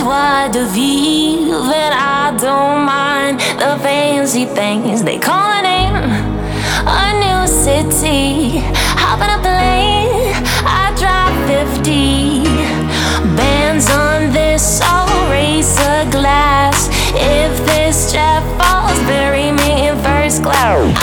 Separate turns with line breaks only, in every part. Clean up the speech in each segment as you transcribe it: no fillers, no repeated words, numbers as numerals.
joie de vivre, and I don't mind the fancy things. They call a name, a new city. Hopping up the lane, I drive 50. Bands on this, I'll raise a glass. If this jet falls, bury me in first class.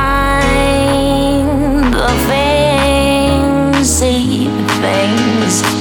Things